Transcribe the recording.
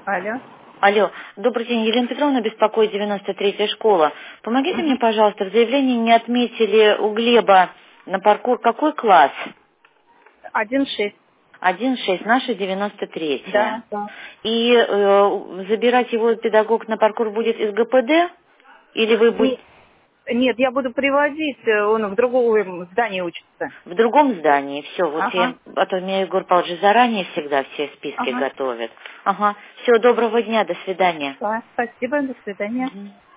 Алло. Алло, добрый день, Елена Петровна беспокоит, 93-я школа. Помогите мне, пожалуйста, в заявлении не отметили у Глеба на паркур какой класс? 1,6. 1,6, наша 93-я. Да. И забирать его педагог на паркур будет из ГПД? Или вы будете Нет, я буду приводить, он в другом здании учится. в другом здании? Все, вот Ага. а то мне Егор Павлович заранее всегда все списки Ага. готовит. Ага, все, доброго дня, до свидания. Да, спасибо, до свидания. Мгм.